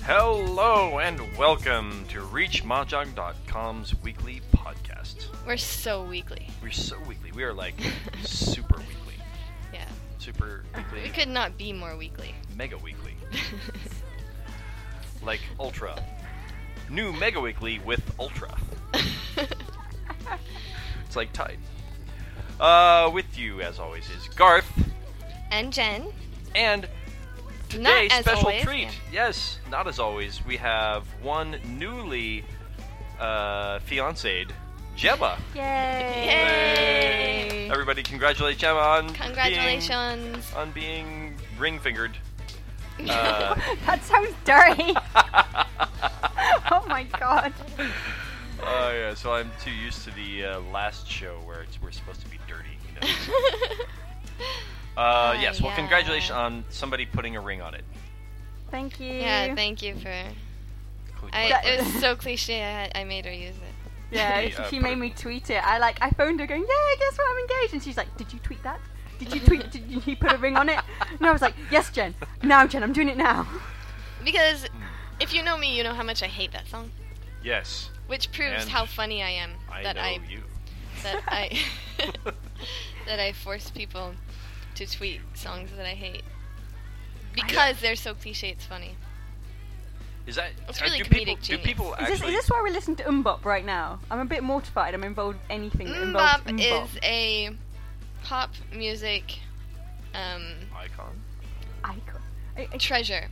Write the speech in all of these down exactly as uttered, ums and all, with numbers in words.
Hello and welcome to Reach Mahjong dot com's weekly podcast. We're so weekly. We're so weekly. We are like super weekly. Yeah. Super weekly. We could not be more weekly. Mega weekly. Like Ultra. New Mega Weekly with Ultra. It's like tight. Uh, with you, as always, is Garth. And Jen. And today, Not as special always, treat. yeah. Yes, not as always. We have one newly uh, fiancéed, Gemma. Yay! Yay! Everybody congratulate Gemma on Congratulations. being, on being ring-fingered. Uh, That sounds dirty. Oh my god. Oh yeah, so I'm too used to the uh, last show where it's, we're supposed to be dirty. You know? uh, Oh, yes, well, yeah. congratulations on somebody putting a ring on it. Thank you. Yeah, thank you for... I, it was so cliche, I, had, I made her use it. Yeah, Yeah, she, put she it- made me tweet it. I like I phoned her going, yeah, guess what, I'm engaged. And she's like, did you tweet that? Did you tweet? Did you he put a ring on it? And I was like, yes, Jen. Now, Jen, I'm doing it now. Because if you know me, you know how much I hate that song. Yes, Which proves And how funny I am. I that know I you. that I that I force people to tweet songs that I hate. Because they're so cliche, it's funny. Is that It's uh, really do comedic people, do genius. people Is actually? this, is this why we're listening to Umbop right now? I'm a bit mortified. I'm involved in anything that involves Mbop Umbop. is a pop music um, icon Icon. I, I, treasure.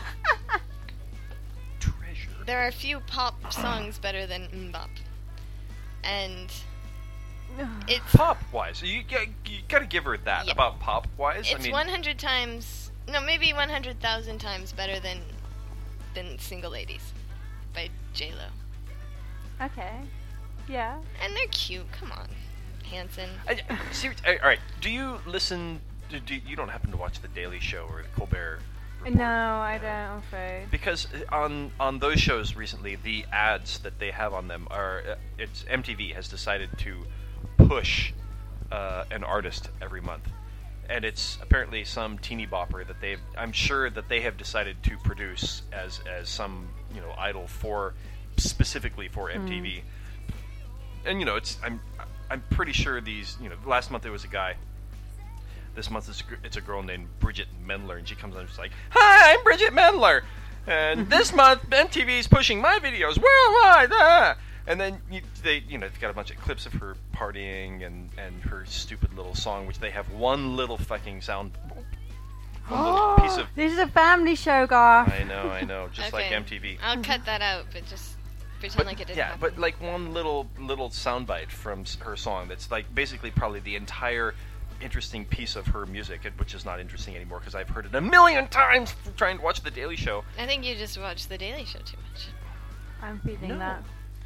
treasure? There are a few pop songs better than Mbop. And it's Pop wise, you, you, you gotta give her that Yeah. about pop wise. it's I mean, one hundred times, no, maybe one hundred thousand times better than than Single Ladies by J-Lo. okay. Yeah. And they're cute, come on. Hanson. I, ser- all right. Do you listen? Do, do you don't happen to watch the Daily Show or the Colbert Report? No, I don't, I'm afraid. Because uh, on on those shows recently, the ads that they have on them are uh, it's M T V has decided to push uh, an artist every month, and it's apparently some teeny bopper that they've. I'm sure that they have decided to produce as as some you know idol for specifically for M T V, and you know it's I'm I'm pretty sure these you know last month there was a guy. This month it's, it's a girl named Bridget Mendler, and she comes on and she's like, "Hi, I'm Bridget Mendler, and this month M T V's pushing my videos worldwide." Ah! And then you, they, you know, they've got a bunch of clips of her partying and, and her stupid little song, which they have one little fucking sound, one little piece of. This is a family show, Garth. I know, I know, just like Okay. M T V. I'll cut that out, but just pretend But, like it didn't yeah, happen. but like one little little soundbite from s- her song that's like basically probably the entire interesting piece of her music, and- which is not interesting anymore because I've heard it a million times trying to watch The Daily Show. I think you just watch The Daily Show too much. I'm feeling No. that.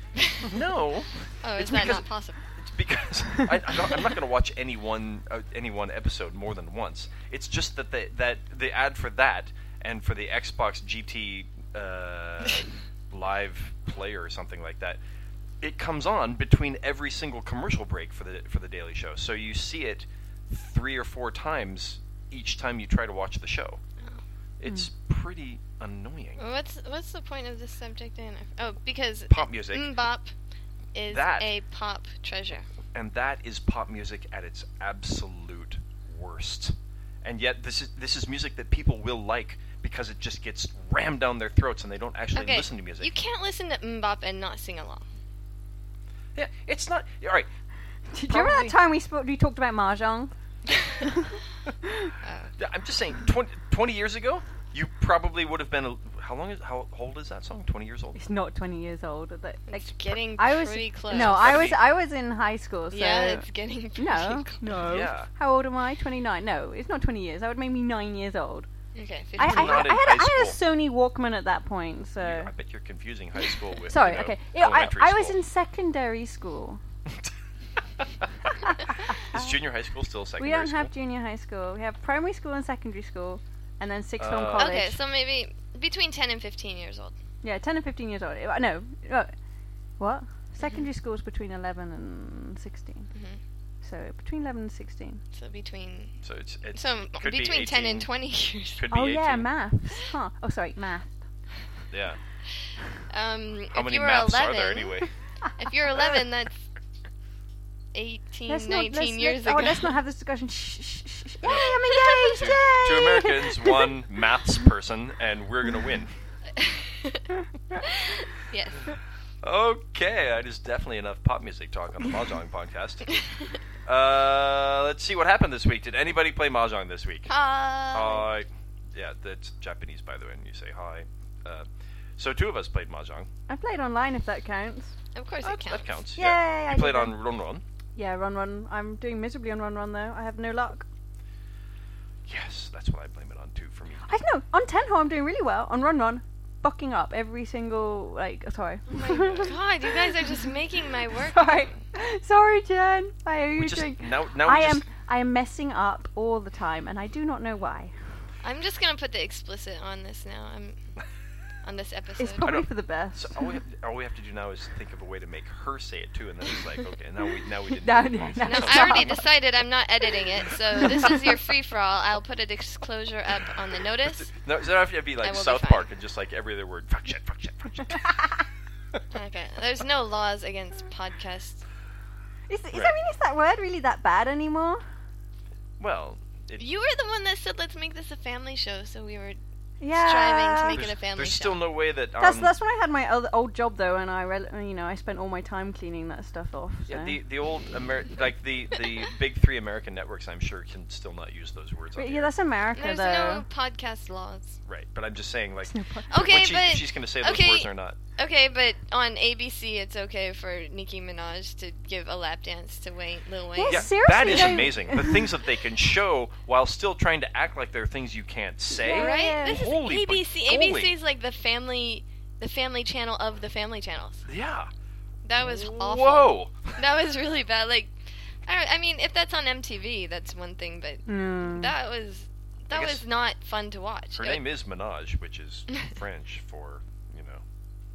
No, Oh, It's is that because- not possible? it's because I, I don't, I'm not going to watch any one uh, any one episode more than once. It's just that the that the ad for that and for the Xbox G T uh, Live Player or something like that, it comes on between every single commercial break for the for the Daily Show. So you see it three or four times each time you try to watch the show. It's pretty annoying. What's what's the point of this subject in? Oh, because Pop music. Mbop is That. a pop treasure. And that is pop music at its absolute worst. And yet this is this is music that people will like because it just gets rammed down their throats and they don't actually Okay, listen to music. you can't listen to Mbop and not sing along. Yeah, it's not all right. Do you remember Probably- that time we spoke, we talked about mahjong? Yeah, I'm just saying, twenty, twenty years ago, you probably would have been. A, how long is how old is that song? Twenty years old. It's not twenty years old. Like, It's getting I was pretty close. no, I was Gotta be- I was in high school. So yeah, it's getting pretty no, close. no. Yeah. How old am I? twenty-nine. No, it's not twenty years. I would make me nine years old. Okay, I, I, fifteen. not had, in I, had, high a- I had a school. Sony Walkman at that point. So I bet you're confusing high school with. sorry. you know, Okay, yeah, I, elementary I was school. in secondary school. Is junior high school still We secondary don't school? have junior high school. We have primary school and secondary school, and then sixth form Uh, college. Okay, so maybe between ten and fifteen years old. Yeah, ten and fifteen years old. Uh, No, uh, what? Secondary school is between eleven and sixteen. Mhm. So between eleven and sixteen. So between So it's it so could be between ten and eighteen. twenty years. Could be Oh yeah, eighteen. maths. Huh. Oh sorry, math. Yeah. Um, How if many you were maths eleven, are there anyway? If you're eleven, that's eighteen, Let's not, nineteen let's, years let's, ago. Oh, let's not have this discussion. Shh, shh, shh, shh. Yay, I'm engaged! Two, Yay! two Americans, one maths person, and we're gonna win. Yes. Okay, that is definitely enough pop music talk on the Mahjong podcast. Uh, let's see what happened this week. Did anybody play Mahjong this week? Hi. Hi. Yeah, that's Japanese, by the way, and you say hi. Uh, so two of us played Mahjong. I played online, if that counts. Of course That, it counts. that counts. Yay, Yeah. I You played did on that. Ron Ron. Yeah, Run Run. I'm doing miserably on Run Run, though. I have no luck. Yes, that's what I blame it on too for me. I don't know. On Tenho, I'm doing really well. On Run Run, bucking up every single, like, sorry. Oh my god, you guys are just making my work. Sorry. Sorry, Jen. I owe We you a just drink. now now I we am just I am messing up all the time, and I do not know why. I'm just gonna put the explicit on this now. I'm on this episode. It's probably don't- for the best. so all we, have, all we have to do now is think of a way to make her say it too, and then it's like okay, now we now we didn't. No, do it. no, So- no. No, I already decided I'm not editing it, so this is your free for all. I'll put a disclosure up on the notice. No, so have to be I like will be South fine. Park and just like every other word, fuck shit, fuck shit, fuck shit. Okay. There's no laws against podcasts. Is, is, I Right. mean, is that word really that bad anymore? Well, it, You were the one that said let's make this a family show, so we were Yeah. striving to make there's, it a family there's show. still no way that um, That's that's when I had my other, old job though, and I rel- you know I spent all my time cleaning that stuff off. So. yeah, the the old Amer- like the the big three American networks, I'm sure can still not use those words. On But the yeah, air. that's America There's though. no podcast laws. Right, but I'm just saying like. No po- Okay, what she, but if she's gonna say those okay. words or not. Okay, but on A B C, it's okay for Nicki Minaj to give a lap dance to Wayne, Lil Wayne. Yes. Yeah, seriously, that is they- amazing. The things that they can show while still trying to act like they're things you can't say. Yeah. Right? This is Holy A B C. moly. A B C is like the family, the family channel of the family channels. Yeah. That was awful. Whoa. That was really bad. Like, I, don't- I mean, if that's on M T V, that's one thing, but Mm. that was that I guess was not fun to watch. Her It- name is Minaj, which is French for, you know,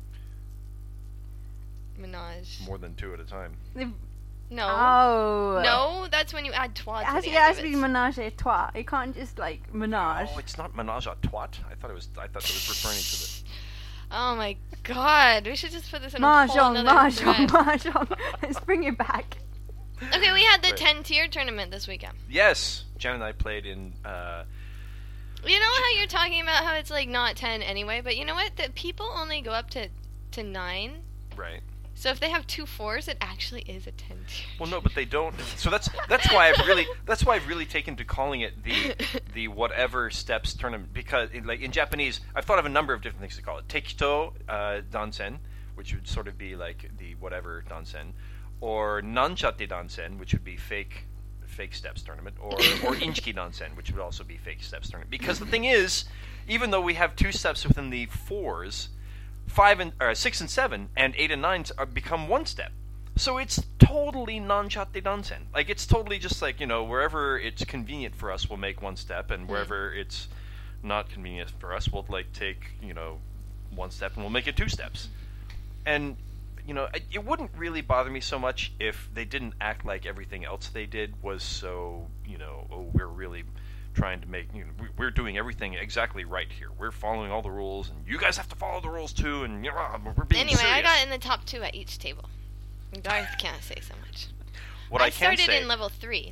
Minaj. more than two at a time. They've- No. Oh. No, that's when you add toi It to has, the it end has of to it. be menage a trois. It can't just like menage. Oh, it's not Menage a Twat. I thought it was. I thought it was referring to the. Oh my god, we should just put this in a whole Mahjong, nother mahjong, thread. mahjong. Let's bring it back. Okay, we had the Right. ten tier tournament this weekend. Yes, Jen and I played in. Uh, You know how you're talking about how it's like not ten anyway, but you know what? The people only go up to to nine. right. So if they have two fours, it actually is a ten tier. Well, no, but they don't. So that's that's why I've really that's why I've really taken to calling it the the whatever steps tournament because in, like in Japanese I've thought of a number of different things to call it. Tekito uh, dansen, which would sort of be like the whatever dansen, or nanchate dansen, which would be fake fake steps tournament, or or inchiki dansen, which would also be fake steps tournament. Because the thing is, even though we have two steps within the fours, five and or six and seven and eight and nine are become one step. So it's totally non-chate dansen. Like it's totally just like, you know, wherever it's convenient for us, we'll make one step, and wherever it's not convenient for us, we'll like take, you know, one step and we'll make it two steps. And you know, it, it wouldn't really bother me so much if they didn't act like everything else they did was so, you know, oh, we're really trying to make, you know, we- we're doing everything exactly right here. We're following all the rules, and you guys have to follow the rules too, and you know, we're being Anyway, serious. I got in the top two at each table. Garth can't say so much. What I, I can started say. in level three.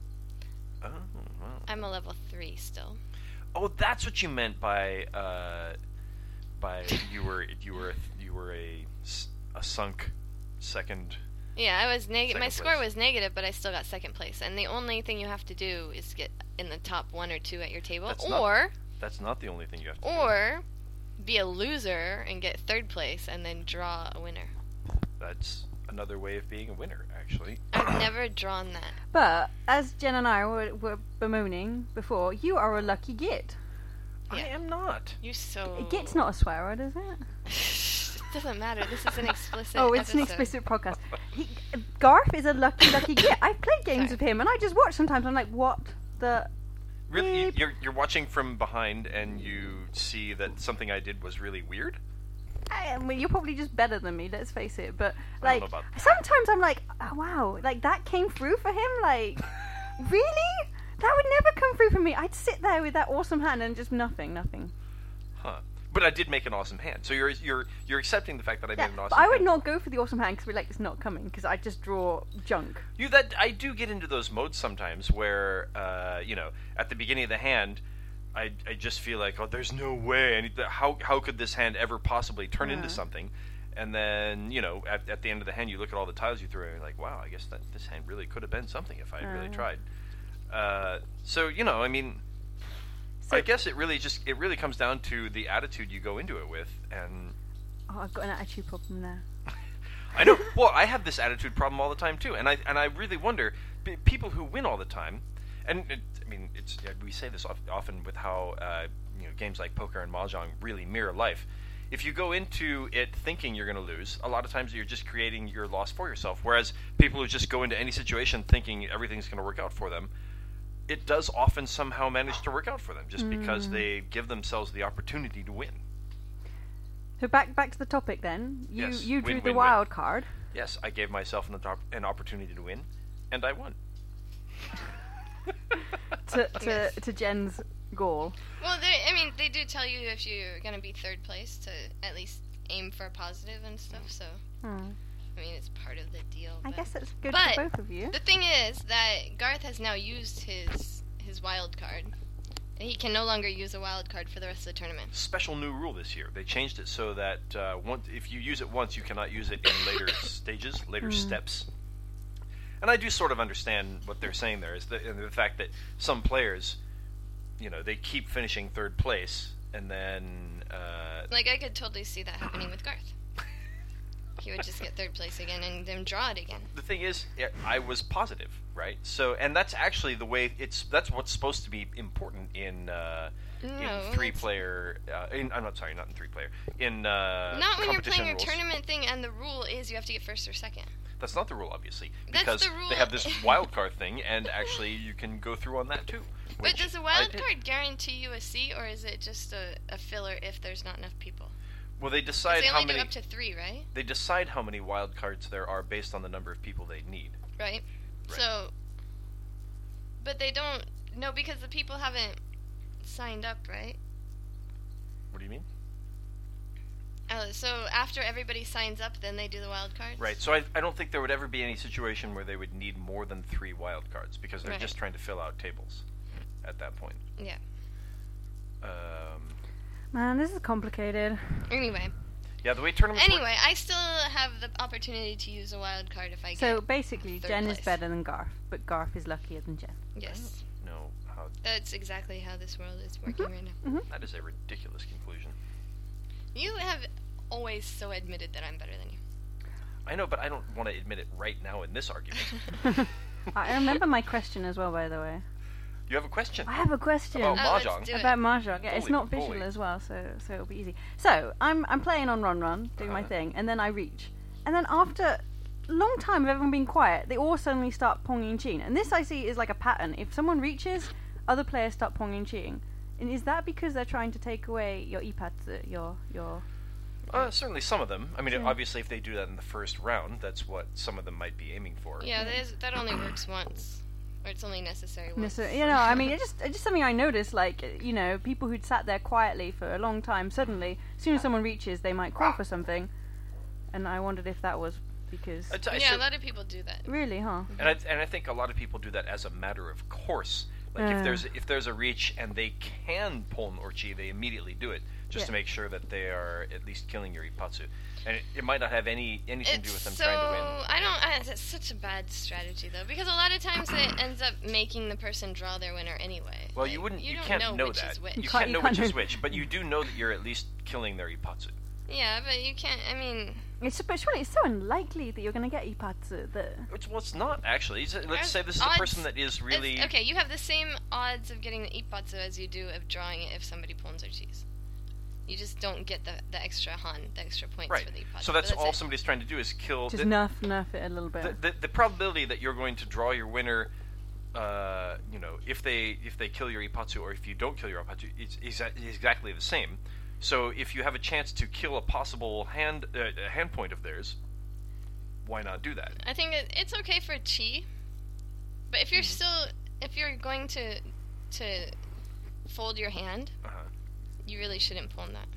Oh, wow. I'm a level three still. Oh, that's what you meant by uh, by you were you were you were a, s- a sunk second. Yeah, I was negative. My Second score place. was negative, but I still got second place. And the only thing you have to do is get in the top one or two at your table, That's not- or That's not the only thing you have to do. or be a loser and get third place and then draw a winner. That's another way of being a winner, actually. I've never drawn that. But as Jen and I were, were bemoaning before, you are a lucky git. I Yeah. am not. You so. Git's not a swear word, is it? It doesn't matter. This is an explicit. Oh, it's an episode. explicit podcast. He, Garth is a lucky, lucky git. I've played games Sorry. with him, and I just watch sometimes. I'm like, what the? Really, you- Beep. you're you're watching from behind, and you see that something I did was really weird. I mean, you're probably just better than me. Let's face it. But I like, don't know about that. sometimes I'm like, oh, wow, like that came through for him. Like, really? That would never come through for me. I'd sit there with that awesome hand and just nothing, nothing. Huh. But I did make an awesome hand, so you're you're you're accepting the fact that I Yeah, made an awesome but I would hand. not go for the awesome hand because we're like, it's not coming, because I just draw junk. You that I do get into those modes sometimes where uh, you know, at the beginning of the hand, I I just feel like, oh, there's no way. I need to, how how could this hand ever possibly turn into Uh. something? And then, you know, at, at the end of the hand, you look at all the tiles you threw, and you're like, wow, I guess that this hand really could have been something if I had really Uh. tried. Uh, so you know, I mean, So- I guess it really just it really comes down to the attitude you go into it with, and Oh, I've got an attitude problem there. I know. Well, I have this attitude problem all the time too, and I and I really wonder p- people who win all the time, and it, I mean, it's yeah, we say this of- often with how uh, you know games like poker and mahjong really mirror life. If you go into it thinking you're going to lose, a lot of times you're just creating your loss for yourself. Whereas people who just go into any situation thinking everything's going to work out for them, it does often somehow manage to work out for them, just because they give themselves the opportunity to win. So back back to the topic then. You Yes, you drew win, the win, wild win. card. Yes, I gave myself an, op- an opportunity to win, and I won. to to, Yes. to Jen's goal. Well, they, I mean, they do tell you if you're gonna be third place to at least aim for a positive and stuff. So, Hmm. I mean, it's part of the deal. I but- guess that's good but for both of you. The thing is that Garth has now used his his wild card, and he can no longer use a wild card for the rest of the tournament. Special new rule this year. They changed it so that uh, once, if you use it once, you cannot use it in later stages, later Mm. steps. And I do sort of understand what they're saying there, is the, the fact that some players, you know, they keep finishing third place, and then... Uh, Like, I could totally see that happening with Garth. He would just get third place again and then draw it again. the thing is, I was positive, right? So, and that's actually the way it's. That's what's supposed to be important in uh, No, in that's- three-player. Uh, in, I'm not sorry, not in three-player. In uh, Not when you're competition playing your rules. tournament thing, and the rule is you have to get first or second. That's not the rule, obviously, That's because the rule. they have this wild card thing, and actually you can go through on that too. But which does a wild I- card guarantee you a seat, or is it just a, a filler if there's not enough people? Well, they 'Cause decide they how only many. do up to three, right? They decide how many wild cards there are based on the number of people they need. Right? Right. So, but they don't. No, because the people haven't signed up, right? What do you mean? Uh, so after everybody signs up, then they do the wild cards. Right. So I, I don't think there would ever be any situation where they would need more than three wild cards because they're Right. just trying to fill out tables at that point. Yeah. Um, Man, this is complicated. Anyway, yeah, the way tournaments work- anyway, I still have the opportunity to use a wild card if I So get. basically, third Jen is place. better than Garth, but Garth is luckier than Jen. Yes, No, how, that's exactly how this world is working right now. that is a ridiculous conclusion. You have always so admitted that I'm better than you. I know, but I don't want to admit it right now in this argument. I remember my question as well, by the way. You have a question? I have a question. About Oh, let's Mahjong? do it. About Mahjong. Yeah, it's Holy not visual moly. as well, so so it'll be easy. So I'm I'm playing on Run Run, doing my Uh-huh. thing, and then I reach, and then after a long time of everyone being quiet, they all suddenly start ponging and cheating. And this I see is like a pattern. If someone reaches, other players start ponging and cheating. And is that because they're trying to take away your ipatsu, your your? Uh, certainly some of them. I mean, Yeah. obviously, if they do that in the first round, that's what some of them might be aiming for. Yeah, that, is, that only works once, or it's only necessary once. So, you know, I mean, it's just it's just something I noticed. Like, you know, people who'd sat there quietly for a long time, suddenly, as soon as someone reaches, they might call for something. And I wondered if that was because I t- I Yeah, cer- a lot of people do that. really, huh? and I and I think a lot of people do that as a matter of course. Like Uh. if there's if there's a reach and they can pull an orchi, they immediately do it just Yeah. to make sure that they are at least killing your ipatsu. And it, it might not have any anything to do with It's them so trying to win. I don't. I, it's such a bad strategy though, because a lot of times it ends up making the person draw their winner anyway. Well, Like, you wouldn't. You, don't can't know, know which that. Is which. You You can't, can't- know you which can't is know. which, but you do know that you're at least killing their ipatsu. Yeah, but you can't. I mean, It's but surely it's so unlikely that you're going to get ipatsu that. Which well, it's not actually. It's- Let's As say this is odds- a person that is really. it's- okay. You have the same odds of getting the ipatsu as you do of drawing it if somebody pulls their cheese. You just don't get the the extra han, the extra points Right. for the ipatsu. So but that's, all it. somebody's trying to do is kill. Just the, nerf nerf it a little bit. the, the, the probability that you're going to draw your winner, uh, you know, if they if they kill your ipatsu or if you don't kill your ipatsu, it's, it's exactly the same. So if you have a chance to kill a possible hand uh, a hand point of theirs, why not do that? I think it, it's okay for chi, but if you're Mm-hmm. still if you're going to to fold your hand, Uh-huh. you really shouldn't pull in that.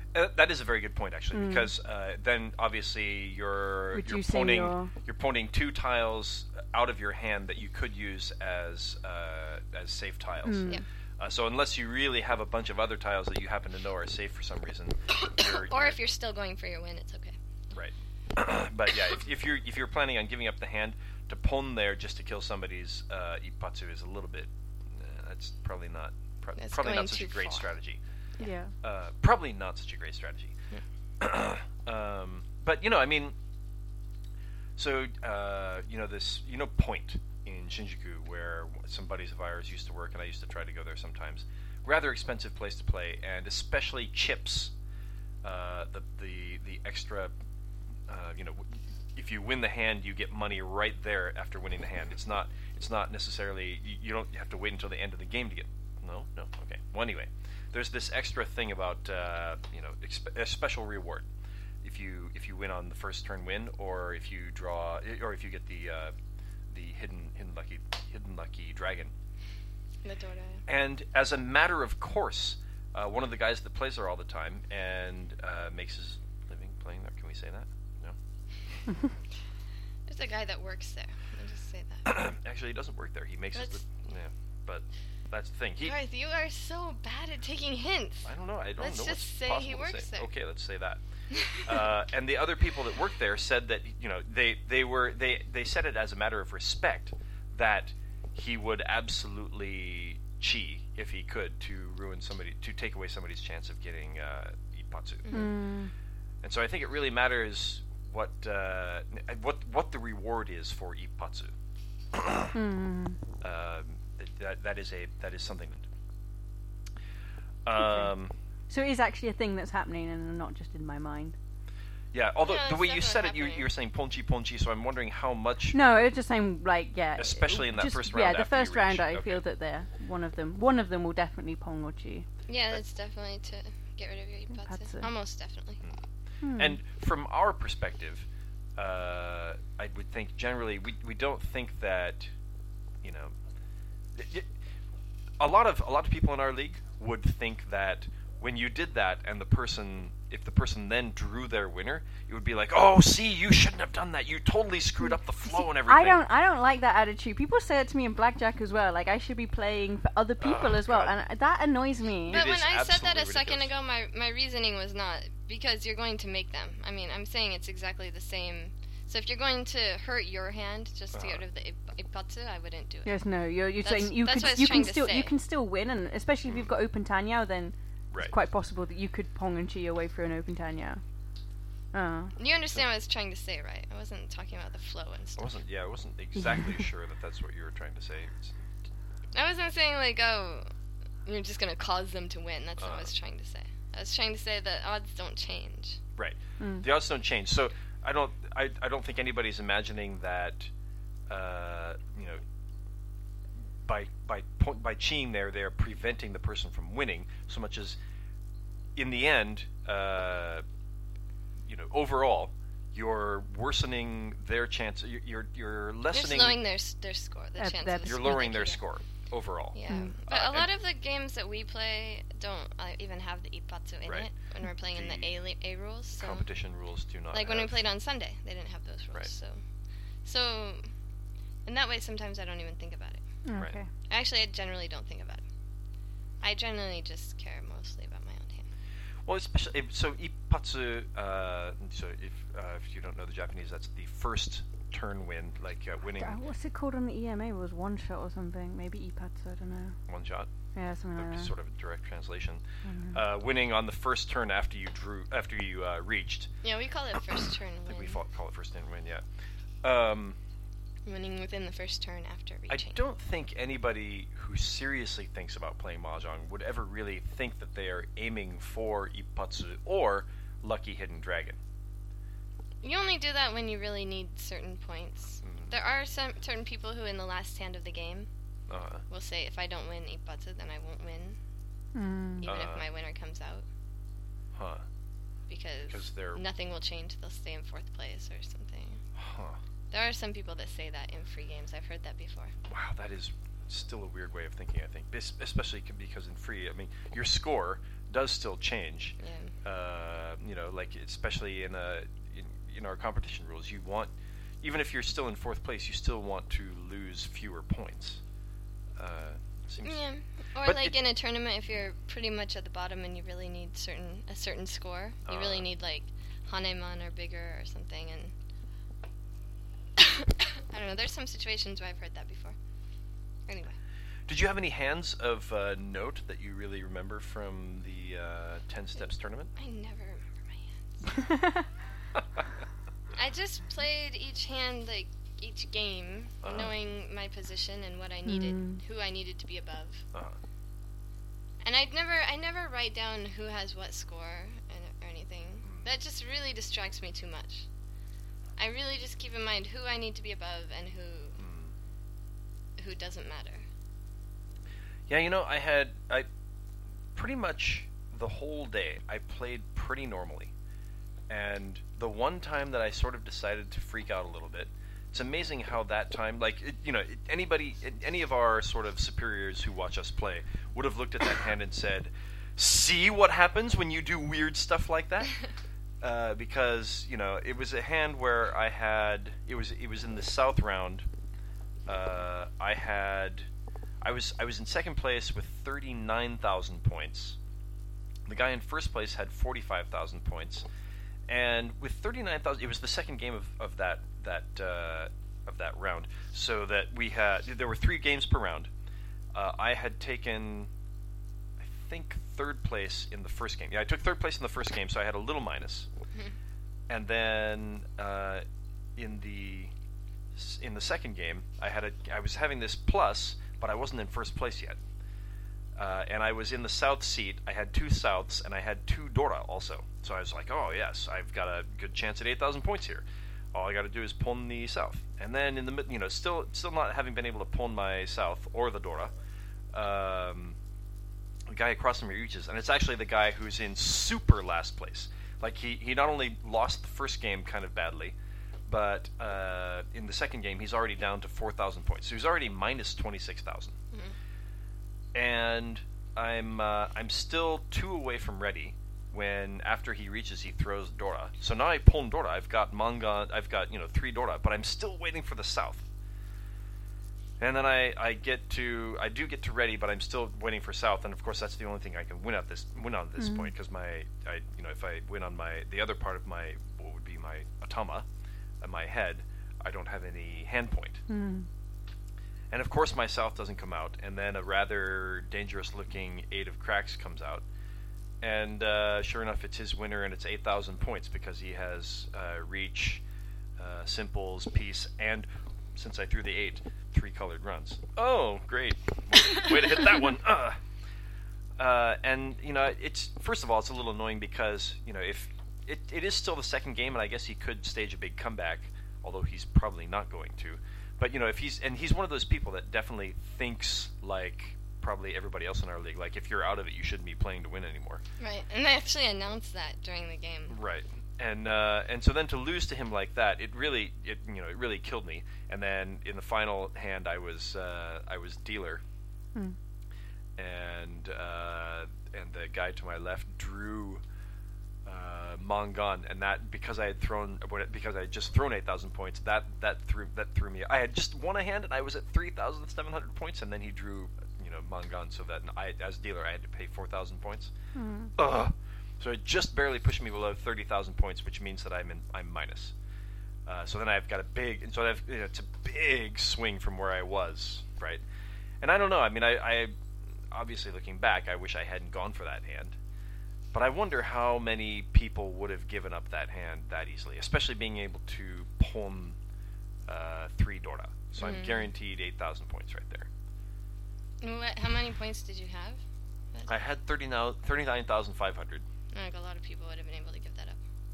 Uh, that is a very good point, actually, Mm. because uh, then obviously you're you're Reducing pawning your- you're pawning two tiles out of your hand that you could use as uh, as safe tiles. Mm. Yeah. Uh, so unless you really have a bunch of other tiles that you happen to know are safe for some reason, you're, Or if you're still going for your win, it's okay. right. But yeah, if, if you're if you're planning on giving up the hand to pawn there just to kill somebody's uh, Ippatsu is a little bit. Uh, that's probably not pro- That's probably going not such a too great far. strategy. Yeah. Uh, probably not such a great strategy. um, but you know, I mean, so uh, you know this, you know, Point in Shinjuku, where some buddies of ours used to work, and I used to try to go there sometimes. Rather expensive place to play, and especially chips. Uh, the the the extra, uh, you know, if you win the hand, you get money right there after winning the hand. It's not it's not necessarily you, you don't have to wait until the end of the game to get. No, no, okay. Well, anyway, there's this extra thing about uh, you know exp- a special reward if you if you win on the first turn win, or if you draw, or if you get the uh, the hidden hidden lucky hidden lucky dragon. The Dora. And as a matter of course, uh, one of the guys that plays there all the time and uh, makes his living playing there. Can we say that? No. There's a guy that works there. I'll just say that. Actually, he doesn't work there. He makes his. That's- Li- yeah, but that's the thing. He. Guys, you are so bad at taking hints. I don't know. I don't Let's know just what's say possible he to works say. there. Okay, let's say that. uh, and the other people that worked there said that you know they they were they they said it as a matter of respect that he would absolutely chi if he could to ruin somebody to take away somebody's chance of getting uh, Ippatsu. Mm. And so I think it really matters what uh, what what the reward is for Ippatsu. Mm. Um, that that is a that is something. Um, So it is actually a thing that's happening, and not just in my mind. yeah. Although Yeah, the it's way you said it, definitely you happening. you were saying ponchi ponchi. So I'm wondering how much. No, it's just saying like yeah. Especially in that just, first Yeah, round the after you first round, reach- I okay. feel that they're one of them. One of them will definitely pong or chi. Yeah, that's definitely to get rid of your Ippatsu. Ippatsu. Almost definitely. Hmm. And from our perspective, uh, I would think generally we we don't think that, you know, y- y- a lot of a lot of people in our league would think that when you did that and the person, if the person then drew their winner, it would be like, oh, see, you shouldn't have done that. You totally screwed up the flow and everything. I don't. I don't like that attitude. People say it to me in blackjack as well. Like I should be playing for other people Oh, as well, God. and that annoys me. But It when is I said that a absolutely second ridiculous. ago, my my reasoning was not because you're going to make them. I mean, I'm saying it's exactly the same. So if you're going to hurt your hand just to get Uh-huh. rid of the ip- Ippatsu, I wouldn't do it. Yes, no. You're, you're That's- saying you that's could. what I was You trying can to still. say. You can still win, and especially if you've got open Tanyao, then Right. it's quite possible that you could pong and chi away for an open Tanyao. Oh. You understand what I was trying to say, right? I wasn't talking about the flow and I stuff. wasn't. Yeah, I wasn't exactly sure that that's what you were trying to say. It's, I wasn't saying like, oh, you're just gonna cause them to win. That's not what I Uh. was trying to say. I was trying to say that odds don't change. right. Mm. The odds don't change. So I don't. I, I don't think anybody's imagining that. Uh, you know, by by po- by cheating there, they're preventing the person from winning so much as, in the end, uh, you know, overall, you're worsening their chance. You're you're, you're You're lessening. slowing their s- their score, the That- chances. that- of You're scoring lowering they their can get. score overall. Yeah, Mm. but Uh, a lot and- of the games that we play don't uh, even have the Ippatsu in Right. it when we're playing in The the A, li- A rules. So. Competition rules do not. Like when we have- played on Sunday, they didn't have those rules. Right. So, so in that way, sometimes I don't even think about it. Right. Okay. Actually, I generally don't think about it. I generally just care mostly about my own hand. Well, especially if, so Ippatsu. Uh, so if uh, if you don't know the Japanese, that's the first turn win, like uh, winning Uh, what's it called on the E M A? It was one shot or something. Maybe Ippatsu. I don't know. one shot. Yeah, something like that. Sort of a direct translation. Mhm. Uh, winning on the first turn after you drew, after you uh, reached. Yeah, we call it first turn I think win. we fought, call it first turn win. Yeah. Um, Winning within the first turn after I reaching. don't think anybody who seriously thinks about playing mahjong would ever really think that they are aiming for Ippatsu or Lucky Hidden Dragon. You only do that when you really need certain points. Mhm. There are some certain people who, in the last hand of the game, Uh, will say, if I don't win Ippatsu, then I won't win, Mm. even Uh. if my winner comes out. huh. Because 'Cause they're- nothing will change. They'll stay in fourth place or something. Huh. There are some people that say that in free games. I've heard that before. Wow, that is still a weird way of thinking, I think, es- especially c- because in free, I mean, your score does still change. Yeah. Uh, you know, like especially in a in, in our competition rules, you want, even if you're still in fourth place, you still want to lose fewer points. Uh, seems Yeah. Or But like it- in a tournament, if you're pretty much at the bottom and you really need certain a certain score, you Uh. really need like Hanemon or bigger or something. And I don't know. There's some situations where I've heard that before. Anyway. Did you have any hands of uh, note that you really remember from the uh, Ten Steps tournament? I never remember my hands. I just played each hand, like each game, Uh-huh. knowing my position and what I needed, Mm. who I needed to be above. Uh-huh. And I'd never, I never write down who has what score and, or anything. Mm. That just really distracts me too much. I really just keep in mind who I need to be above and who Mm. who doesn't matter. Yeah, you know, I had I pretty much the whole day I played pretty normally, and the one time that I sort of decided to freak out a little bit, it's amazing how that time, like it, you know, it, anybody, it, any of our sort of superiors who watch us play would have looked at that hand and said, "See what happens when you do weird stuff like that." Uh, because you know, it was a hand where I had it was it was in the south round. Uh, I had. I was I was in second place with thirty-nine thousand points. The guy in first place had forty-five thousand points, and with thirty-nine thousand, it was the second game of, of that that uh, of that round. So that we had there were three games per round. Uh, I had taken, I think, third place in the first game. Yeah, I took third place in the first game, so I had a little minus. And then uh, in the in the second game, I had a I was having this plus, but I wasn't in first place yet. Uh, and I was in the south seat. I had two souths, and I had two Dora also. So I was like, oh, yes, I've got a good chance at eight thousand points here. All I got to do is pawn the south. And then in the mid, you know, still still not having been able to pawn my south or the Dora, um, the guy across from me reaches, and it's actually the guy who's in super last place. Like, he, he not only lost the first game kind of badly, but uh, in the second game, he's already down to four thousand points. So he's already minus twenty-six thousand. Mm-hmm. And I'm uh, I'm still two away from ready when, after he reaches, he throws Dora. So now I pawn Dora. I've got Manga, I've got, you know, three Dora, but I'm still waiting for the south. And then I, I get to I do get to ready, but I'm still waiting for south. And of course, that's the only thing I can win at this win on this Mm. point, because my I you know if I win on my the other part of my what would be my Atama, uh, my head, I don't have any hand point. Mm. And of course, my south doesn't come out, and then a rather dangerous-looking Eight of Cracks comes out, and uh, sure enough, it's his winner, and it's eight thousand points because he has uh, reach, uh, simples, peace, and since I threw the eight, three colored runs. Oh, great! Way to hit that one. Uh. Uh, and you know, it's first of all, it's a little annoying because you know if it it is still the second game, and I guess he could stage a big comeback, although he's probably not going to. But you know, if he's and he's one of those people that definitely thinks like probably everybody else in our league. Like, if you're out of it, you shouldn't be playing to win anymore. Right, and I actually announced that during the game. Right, and uh, and so then to lose to him like that, it really it you know it really killed me. And then in the final hand, I was uh, I was dealer, Hmm. and uh, and the guy to my left drew uh, Mongon, and that because I had thrown because I had just thrown eight thousand points, that that threw that threw me. I had just won a hand, and I was at three thousand seven hundred points, and then he drew you know Mongon, so that I as dealer I had to pay four thousand points. Mm. Ugh. So it just barely pushed me below thirty thousand points, which means that I'm in I'm minus. Uh, so then I've got a big, and so I've, you know, it's a big swing from where I was, right? And I don't know. I mean, I, I obviously looking back, I wish I hadn't gone for that hand. But I wonder how many people would have given up that hand that easily, especially being able to pawn uh, three Dora. So Mm. I'm guaranteed eight thousand points right there. And What, how many points did you have? I had thirty-nine thousand five hundred. Like, a lot of people would have been able to give that up.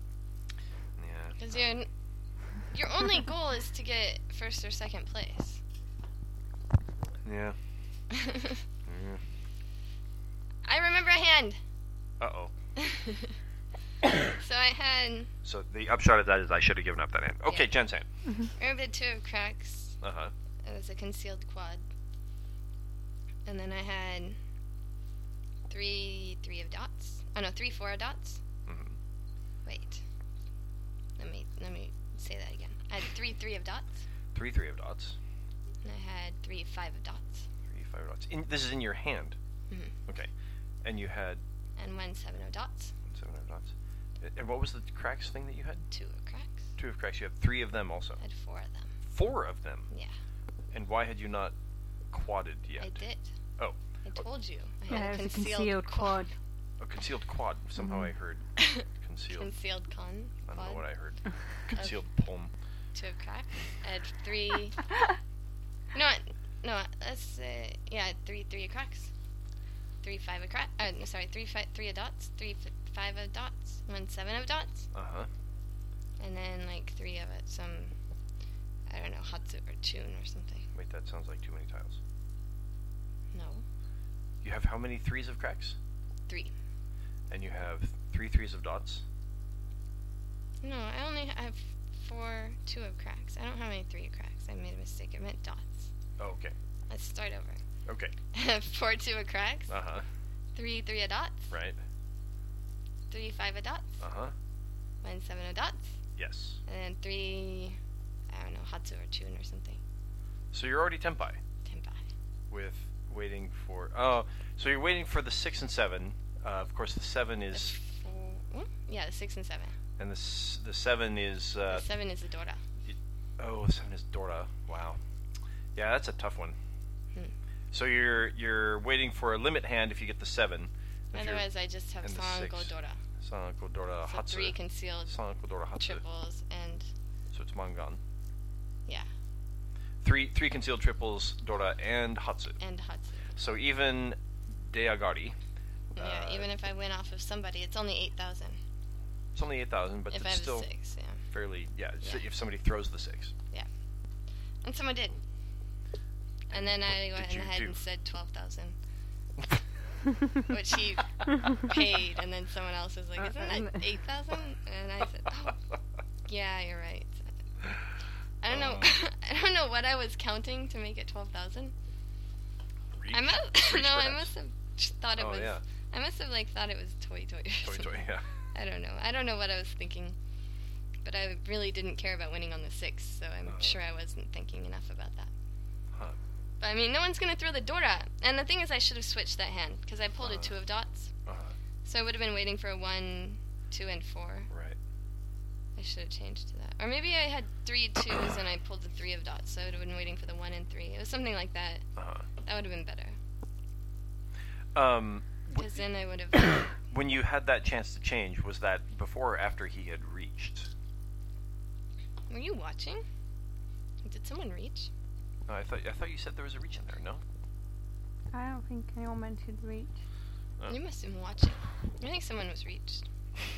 Yeah. Because your, your only goal is to get first or second place. Yeah. Yeah. I remember a hand. Uh-oh. So I had So the upshot of that is I should have given up that hand. Okay, Yeah. Jen's hand. Urbid two of Cracks. Uh-huh. It was a concealed quad. And then I had three three of dots. Oh no, three four of dots. Mm-hmm. Wait. Let me let me say that again. I had three three of dots. Three three of dots. And I had three five of dots. Three five of dots. In, this is in your hand. Mm-hmm. Okay. And you had And one seven of dots. seven of dots. And what was the cracks thing that you had? Two of cracks. Two of cracks. You had three of them also. I had four of them. Four of them. Yeah. And why had you not quadded yet? I did. Oh. I told you. I Yeah, had it a was a concealed, concealed quad. A concealed quad. Somehow Mhm. I heard concealed. Concealed con. I don't quad. know what I heard. Concealed poem. Two of cracks. I had three. no, I- no. That's uh, yeah. I had three three of cracks. Three five of crack. Uh, no, sorry. Three fi- three of dots. Three f- five of dots. One seven of dots. Uh huh. And then like three of it. Some. I don't know. Hatsu or tune or something. Wait, that sounds like too many tiles. No. You have how many threes of cracks? Three. And you have three threes of dots? No, I only have four two of cracks. I don't have any three of cracks. I made a mistake. I meant dots. Oh, okay. Let's start over. Okay. Four two of cracks. Uh huh. Three three of dots. Right. Three five of dots. Uh huh. One seven of dots. Yes. And then three, I don't know, Hatsu or tune or something. So you're already Tenpai Tenpai. with waiting for. Oh, so you're waiting for the six and seven. Uh, of course, the seven The is. four, hmm? Yeah, the six and seven. And the s- the seven is. Uh, the seven is the Dora. oh, the seven is Dora. Wow. Yeah, that's a tough one. Hmm. So you're you're waiting for a limit hand if you get the seven. If you're- Otherwise, I just have and the Sango six. Dora. Sanko Dora So Hatsu. three concealed Sanko Dora Hatsu. triples and, So it's Mangan. yeah, Three three concealed triples, Dora and Hatsu. and Hatsu. So even Deagari. Yeah, uh, even if I win off of somebody, it's only eight thousand. It's only eight thousand, but If I it's have still a six, yeah. fairly. Yeah, so Yeah. if somebody throws the six. And someone did. And then I What went did you ahead do? and said twelve thousand. Which he paid, and then someone else was like, isn't that eight thousand? And I said, oh, yeah, you're right. I don't know. Uh. I don't know what I was counting to make it twelve thousand. Reach? I must. Reach, no, I perhaps. must have just thought it Oh, was. yeah. I must have like thought it was toy toy. or Toy something. toy, yeah. I don't know. I don't know what I was thinking, but I really didn't care about winning on the six, so I'm Uh-huh. sure I wasn't thinking enough about that. Huh. But I mean, no one's gonna throw the Dora. And the thing is, I should have switched that hand because I pulled Uh. a two of dots, Uh-huh. so I would have been waiting for a one, two, and four. Right. I should have changed to that. Or maybe I had three twos and I pulled the three of dots, so I would have been waiting for the one and three. It was something like that. Uh-huh. That would have been better. Um, Because then I would have. when you had that chance to change, was that before or after he had reached? Were you watching? Did someone reach? No, I thought I thought you said there was a reach in there. No. I don't think anyone mentioned reach. Oh. You must have been watching. I think someone was reached.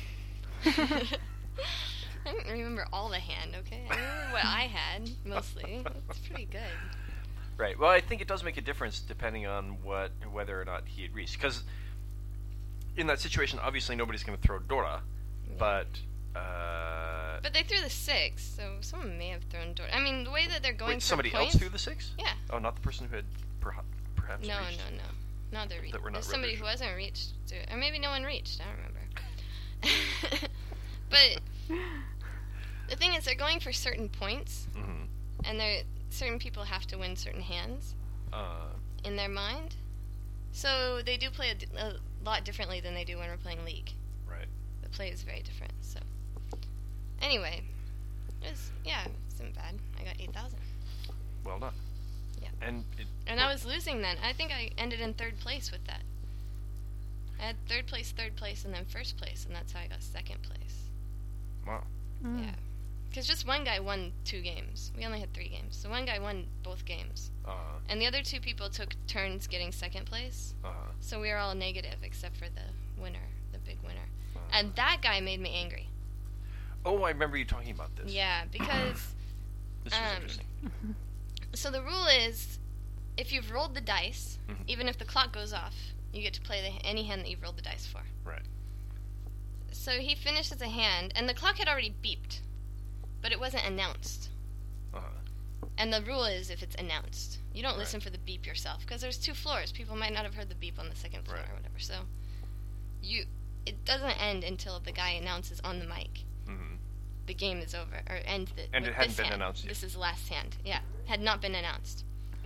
I don't remember all the hand, okay? I remember what I had, mostly. It's pretty good. Right. Well, I think it does make a difference depending on what whether or not he had reached. Because in that situation, obviously nobody's going to throw Dora, Yeah. but uh, But they threw the six, so someone may have thrown Dora. I mean, the way that they're going wait, for somebody points, else threw the six? Yeah. Oh, not the person who had perha- perhaps No, reached. no, no. Not the reach. That were not There's somebody red who wasn't reached. To, or maybe no one reached. I don't remember. But the thing is, they're going for certain points, Mm-hmm. and they're certain people have to win certain hands Uh, in their mind. So they do play a, d- a lot differently than they do when we're playing League. right. The play is very different. So anyway, it was yeah, it wasn't bad. I got eight thousand. Well done. Yeah. And it, And I was losing then. I think I ended in third place with that. I had third place, third place, and then first place, and that's how I got second place. wow. Mm. Yeah. Because just one guy won two games. We only had three games. So one guy won both games. Uh, And the other two people took turns getting second place. uh, So we were all negative except for the winner, the big winner. uh. And that guy made me angry. Oh, I remember you talking about this. Yeah, because... This is um, interesting. So the rule is, if you've rolled the dice, Mhm. even if the clock goes off, you get to play the, any hand that you've rolled the dice for. Right. So he finishes a hand, and the clock had already beeped, but it wasn't announced. Uh-huh. And the rule is, if it's announced, You don't Right. listen for the beep yourself because there's two floors. People might not have heard the beep on the second floor Right. or whatever. So you it doesn't end until the guy announces on the mic Mm-hmm. the game is over or ends the And with it hadn't this been hand. announced yet. This is the last hand. Yeah, had not been announced.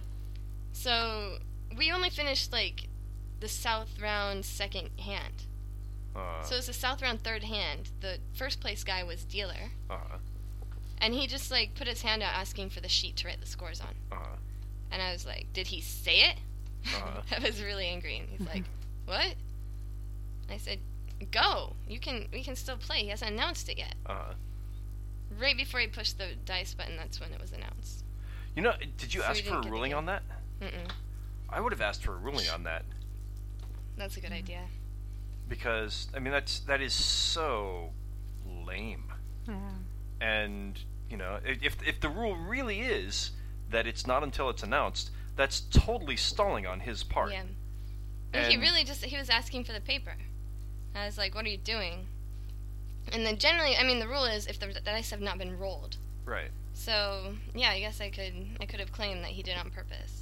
So we only finished like the south round second hand. Uh, So it's the south round third hand. The first place guy was dealer, uh, and he just like put his hand out asking for the sheet to write the scores on. uh, And I was like, did he say it? Uh-huh. I was really angry, and he's like, what? I said, go. You can. We can still play. He hasn't announced it yet. uh. Right before he pushed the dice button, that's when it was announced. You know, did you So we ask for didn't a get the ruling game. on that? Mm-mm. I would have asked for a ruling on that That's a good idea. because I mean that's that is so lame. Yeah. And you know, i- if if the rule really is that it's not until it's announced, that's totally stalling on his part. Yeah. And he And- really just he was asking for the paper. I was like, what are you doing? And then generally, I mean, the rule is if the dice have not been rolled. Right. So yeah, I guess I could I could have claimed that he did on purpose.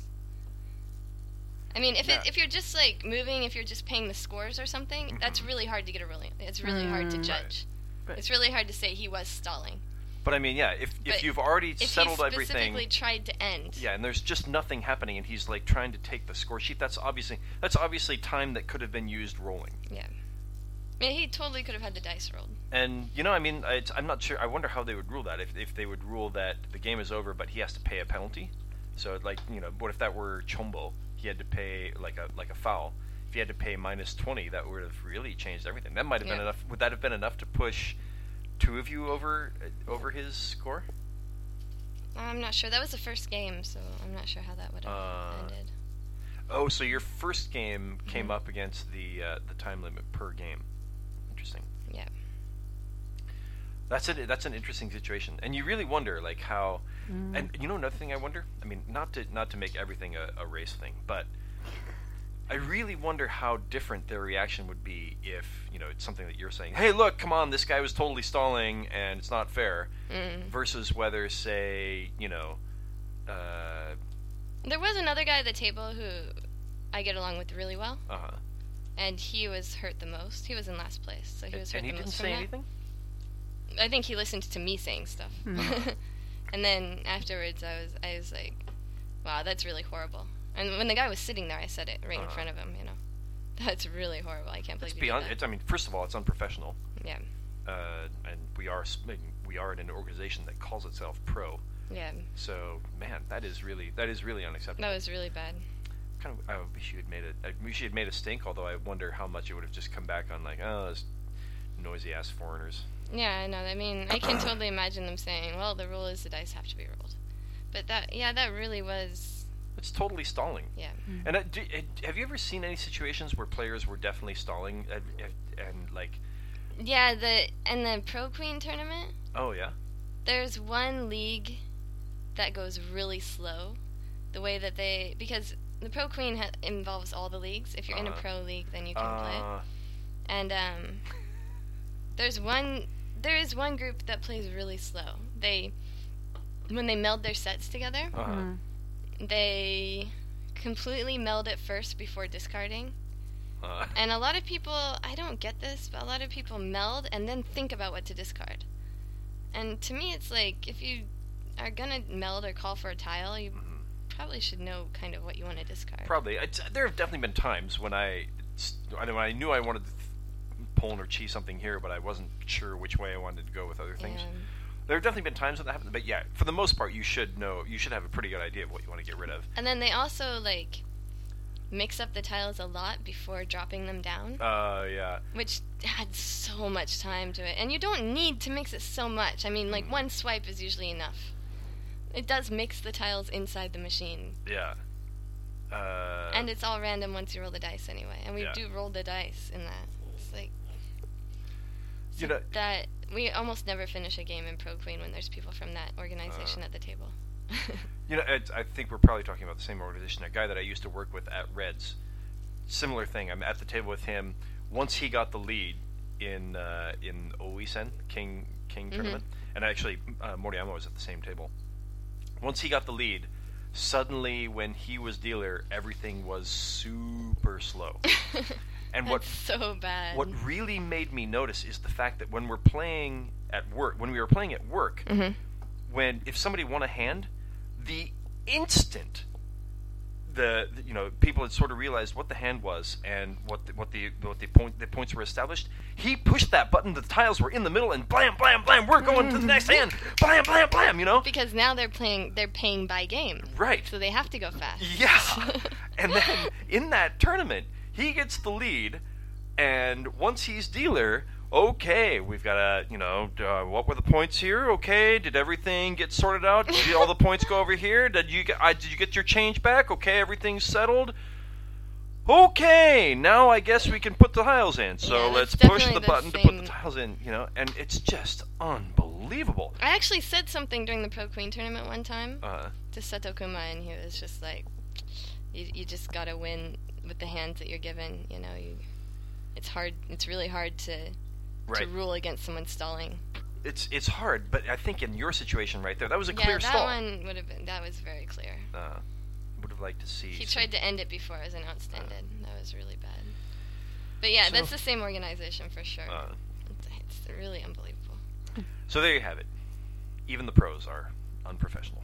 I mean, if Yeah. it, if you're just like moving, if you're just paying the scores or something, that's really hard to get a ruling. It's really hard to Mm. judge. Right. It's really hard to say he was stalling. But I mean, yeah, if if But you've already If settled he everything, specifically tried to end, yeah, and there's just nothing happening, and he's like trying to take the score sheet. That's obviously that's obviously time that could have been used rolling. yeah. I mean, he totally could have had the dice rolled. And you know, I mean, it's, I'm not sure. I wonder how they would rule that. If if they would rule that the game is over, but he has to pay a penalty. So like, you know, what if that were Chombo? He had to pay like a like a foul. If he had to pay minus twenty, that would have really changed everything. That might have been Yeah. enough. Would that have been enough to push two of you over uh, over his score? I'm not sure. That was the first game, so I'm not sure how that would have Uh, ended. Oh, so your first game came Mhm. up against the uh, the time limit per game. Interesting. Yeah. That's a that's an interesting situation, and you really wonder like how. Mm. And you know another thing I wonder. I mean, not to not to make everything a, a race thing, but I really wonder how different their reaction would be if you know it's something that you're saying. Hey, look, come on, this guy was totally stalling, and it's not fair. Mm. Versus whether, say, you know, uh There was another guy at the table who I get along with really well, huh. and he was hurt the most. He was in last place, so he was hurt And he the didn't most say from that. anything. I think he listened to me saying stuff. Mhm. And then afterwards, I was I was like, "Wow, that's really horrible." And when the guy was sitting there, I said it right in Uh-huh. front of him. You know, that's really horrible. I can't believe It's you beyond. did It's, I mean, first of all, it's unprofessional. that. Yeah, Uh, and we are s- we are in an organization that calls itself pro. yeah, So, man, that is really that is really unacceptable. that was really bad. Kind of, I wish you had made it. I wish you had made a stink. Although I wonder how much it would have just come back on, like, oh, those noisy ass foreigners. Yeah, I know. I mean, I can totally imagine them saying, "Well, the rule is the dice have to be rolled." But that, yeah, that really was, It's totally stalling. yeah. And uh, do, uh, have you ever seen any situations where players were definitely stalling and, and, and like, Yeah, the and the Pro Queen tournament, oh yeah, there's one league that goes really slow. The way that they, because the Pro Queen ha- involves all the leagues. If you're in a Uh-huh. pro league, then you can play. uh, And um, there's one, there is one group that plays really slow. They, when they meld their sets together, uh-huh. Mm. they completely meld it first before discarding. uh, And a lot of people, I don't get this, but a lot of people meld and then think about what to discard. And to me, it's like, if you are gonna meld or call for a tile, you mhm. probably should know kind of what you want to discard. Probably. It's, there have definitely been times when I, I know I knew I wanted to th- pull or cheese something here, but I wasn't sure which way I wanted to go with other things. And, There have definitely been times when that happened, but yeah, for the most part, you should know. You should have a pretty good idea of what you want to get rid of. and then they also, like, mix up the tiles a lot before dropping them down, Uh, yeah. which adds so much time to it. And you don't need to mix it so much. I mean, like, Mm. one swipe is usually enough. It does mix the tiles inside the machine. Yeah. Uh, And it's all random once you roll the dice anyway. And we Yeah. do roll the dice in that. It's like, you know, that we almost never finish a game in Pro Queen when there's people from that organization Uh. at the table. You know, it's, I think we're probably talking about the same organization. A guy that I used to work with at Reds. Similar thing. I'm at the table with him. Once he got the lead in uh, in Oisen King King Mhm. tournament, and actually uh, Moriyama was at the same table. Once he got the lead, suddenly when he was dealer, everything was super slow. And what That's so bad. what really made me notice is the fact that when we're playing at work, when we were playing at work, Mhm. when if somebody won a hand, the instant the, the you know people had sort of realized what the hand was and what the, what the what the point the points were established, he pushed that button. The tiles were in the middle, and blam, blam, blam. We're going to the next hand. Blam, blam, blam. You know. Because now they're playing, they're paying by game. Right. So they have to go fast. Yeah. And then in that tournament, he gets the lead, and once he's dealer, okay, we've got to, you know, uh, what were the points here? Okay, did everything get sorted out? Did all the points go over here? Did you get, uh, did you get your change back? Okay, everything's settled. Okay, now I guess we can put the tiles in. So Yeah, let's that's push the definitely the button to put the same- tiles in, you know, and it's just unbelievable. I actually said something during the Pro Queen tournament one time Uh, to Seto Kuma, and he was just like, you, you just gotta win with the hands that you're given, you know, you, it's hard, it's really hard to, right. to rule against someone stalling. It's it's hard, but I think in your situation right there, that was a yeah, clear that stall. one would have been, that was very clear. Uh, would have liked to see. He some- tried to end it before it was announced ended. That was really bad. But yeah, So- that's the same organization for sure. Uh, It's, it's really unbelievable. So there you have it. Even the pros are unprofessional.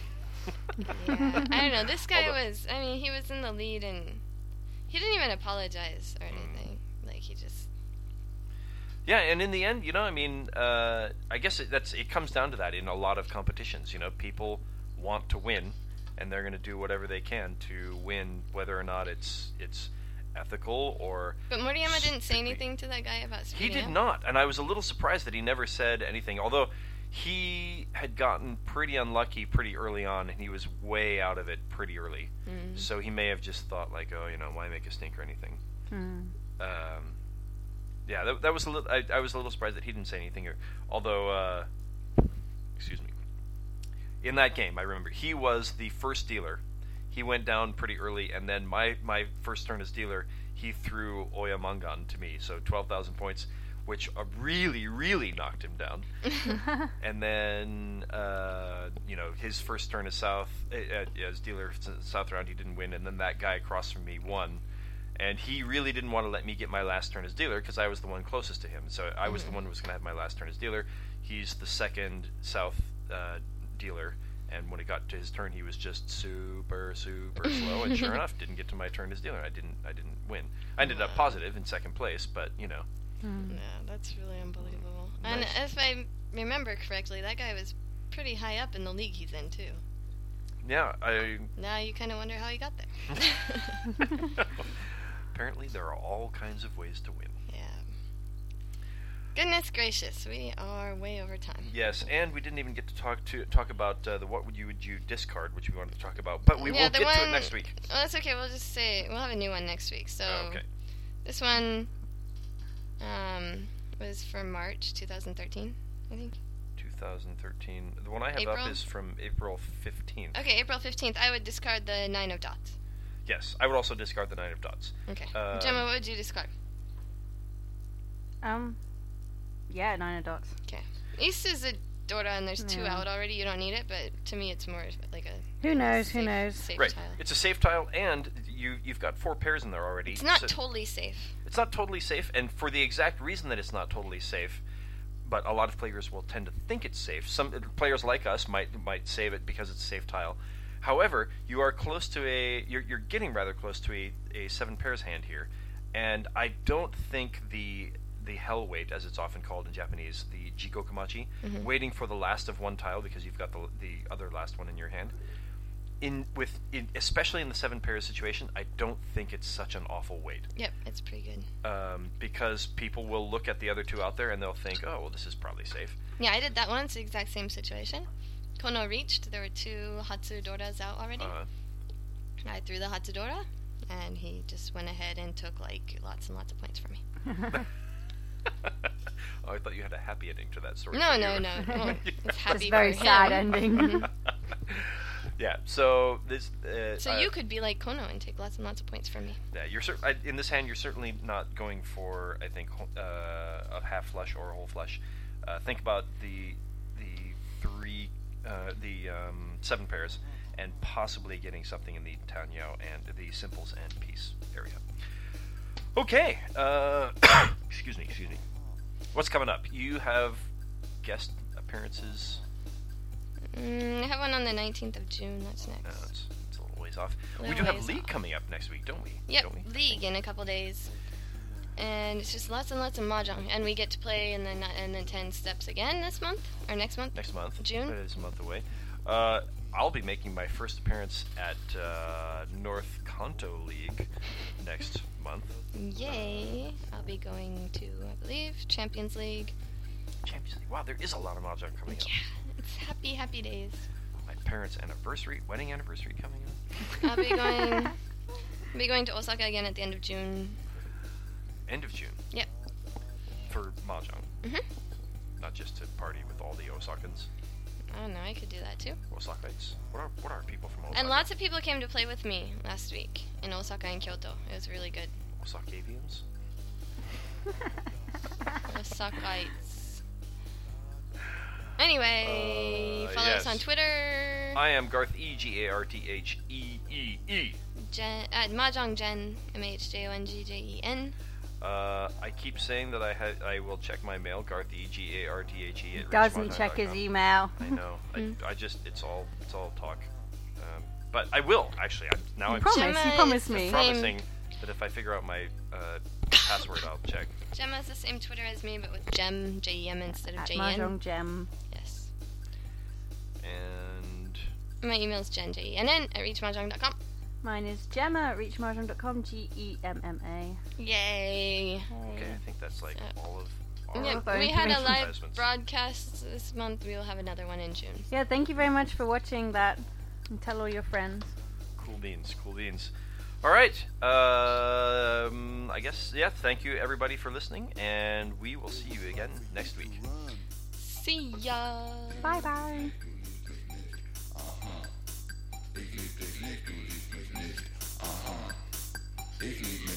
Yeah, I don't know. This guy Although- was, I mean, he was in the lead and he didn't even apologize or anything. Like, he just, Yeah, and in the end, you know, I mean, uh, I guess it, that's it comes down to that in a lot of competitions. You know, people want to win, and they're going to do whatever they can to win, whether or not it's it's ethical or. but Moriyama didn't say strictly- anything to that guy about He speaking did up. not, and I was a little surprised that he never said anything. Although he had gotten pretty unlucky pretty early on, and he was way out of it pretty early. Mm. So he may have just thought like, oh, you know, why make a stink or anything. Hmm. Um, yeah, that, that was a little. I, I was a little surprised that he didn't say anything. Or, although, uh, excuse me, in that game, I remember he was the first dealer. He went down pretty early, and then my my first turn as dealer, he threw Oya Mangan to me, so twelve thousand points, which uh, really, really knocked him down. And then, uh, you know, his first turn as South uh, as dealer South round, he didn't win, and then that guy across from me won. And he really didn't want to let me get my last turn as dealer because I was the one closest to him. So I was Mhm. the one who was going to have my last turn as dealer. He's the second South uh, dealer, and when it got to his turn, he was just super, super slow. And sure enough, didn't get to my turn as dealer. I didn't, I didn't win. I ended up Wow. positive in second place, but you know, Hmm. Yeah, that's really unbelievable. And Nice. if I remember correctly, that guy was pretty high up in the league he's in, too. yeah, I. Now you kind of wonder how he got there. Apparently, there are all kinds of ways to win. Yeah. Goodness gracious, we are way over time. Yes, and we didn't even get to talk to talk about uh, the what would you would you discard, which we wanted to talk about, but we Yeah, will the get to it one- next week. Well, that's okay. We'll just say we'll have a new one next week. So Oh, okay. this one um, was for March twenty thirteen, I think. twenty thirteen. The one I have April? up is from April fifteenth. Okay, April fifteenth. I would discard the nine of dots. Yes, I would also discard the nine of dots. Okay. Um, Gemma, what would you discard? Um. Yeah, nine of dots. Okay. East is a Dora, and there's two Yeah. out already. You don't need it, but to me, it's more like a Who knows? Who safe, knows? safe Right. tile. It's a safe tile, and you you've got four pairs in there already. It's not so totally safe. it's not totally safe, and for the exact reason that it's not totally safe. But a lot of players will tend to think it's safe. Some players like us might might save it because it's a safe tile. However, you are close to a you're you're getting rather close to a, a seven pairs hand here, and I don't think the the hell wait, as it's often called in Japanese, the jikokumachi, Mhm. waiting for the last of one tile because you've got the the other last one in your hand. In with in, especially in the seven pairs situation, I don't think it's such an awful wait. Yep, it's pretty good. Um, because people will look at the other two out there and they'll think, oh, well, this is probably safe. Yeah, I did that one. It's the exact same situation. Kono reached. There were two Hatsu Doras out already. Uh, I threw the Hatsu Dora, and he just went ahead and took like lots and lots of points from me. oh, I thought you had a happy ending to that story. No, for no, you. no. Well, it's happy Just very for sad him. ending. Mhm. yeah. So this. Uh, So uh, you could be like Kono and take lots and lots of points from me. Yeah, you're cer- I, in this hand. You're certainly not going for, I think, ho- uh, a half flush or a whole flush. Uh, think about the the three, uh, the um, seven pairs, and possibly getting something in the Tanyao and the Simples and Peace area. Okay, uh, excuse me, excuse me. What's coming up? You have guest appearances. Mm, I have one on the nineteenth of June. That's next. No, it's, it's a little ways off. Little we do have ways League off. coming up next week, don't we? Yep, Don't we? League in a couple days. And it's just lots and lots of mahjong. And we get to play in the, ni- in the ten steps again this month, or next month. Next month. June? That is a month away. Uh, I'll be making my first appearance at uh, North Kanto League next month. Yay! I'll be going to, I believe, Champions League. Champions League. Wow, there is a lot of mahjong coming up. Yeah, it's happy, happy days. My parents' anniversary, wedding anniversary coming up. I'll be going. I'll be going to Osaka again at the end of June. End of June. Yep. For mahjong. Mhm. Not just to party with all the Osakans. I don't know. I could do that too. Osakaites. What are what are people from Osaka? And lots of people came to play with me last week in Osaka and Kyoto. It was really good. Osakavians? Osakaites. Anyway, Uh, follow yes. us on Twitter. I am Garth E, G A R T H E E E. Jen, at Mahjong Jen, M H J O N G J E N. Uh, I keep saying that I ha- I will check my mail, Garth E, G A R T H E. at Doesn't richmahjong check dot his com. email. I know. I, Mm. I just it's all it's all talk. Um, but I will actually. I'm, now You I'm promise. Gemma You is promised the me. same- promising that if I figure out my uh, password, I'll check. Gemma has the same Twitter as me, but with Gem, J E M instead of At J E Mahjong N. Gem. Yes. And My email is jen, J E N N, at reach mahjong dot com. Mine is Gemma at reach mahjong dot com, G E M M A. Yay. okay, I think that's like Uh, all of our Yeah, of our we had a information. live advertisements. broadcast this month. We will have another one in June. Yeah, thank you very much for watching that. And tell all your friends. Cool beans, cool beans. All right. Um, I guess, yeah, thank you everybody for listening, and we will see you again next week. See ya. Bye bye. Uh-huh.